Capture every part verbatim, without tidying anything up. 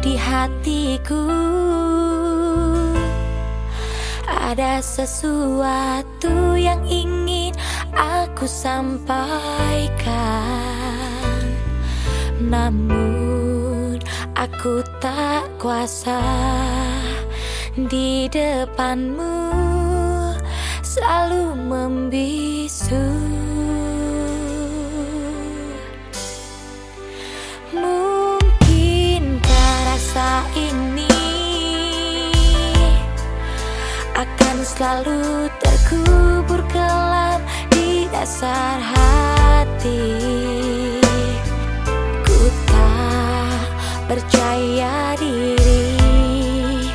di hatiku ada sesuatu yang ingin aku sampaikan, namun aku tak kuasa di depanmu, selalu membisu. Mungkinkah rasa ini akan selalu terkubur kelam di dasar hati. Ku tak percaya diri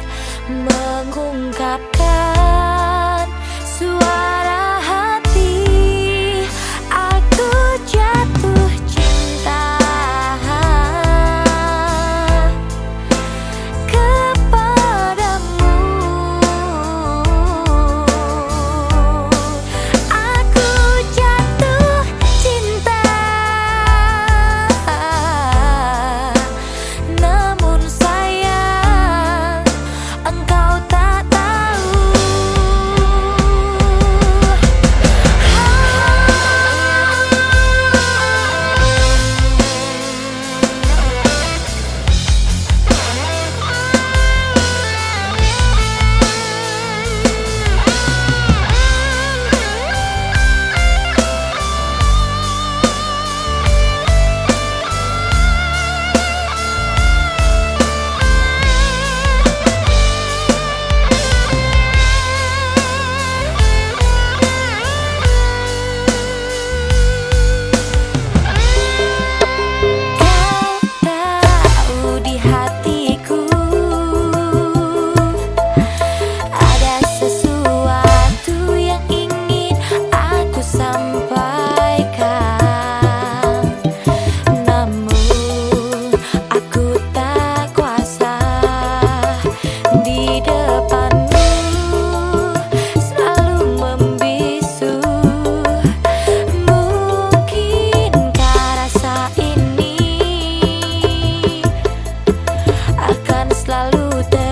mengungkapkan suara hati. Aku jatuh cinta kepadamu. Aku jatuh cinta, namun sayang engkau tak tahu. Selalu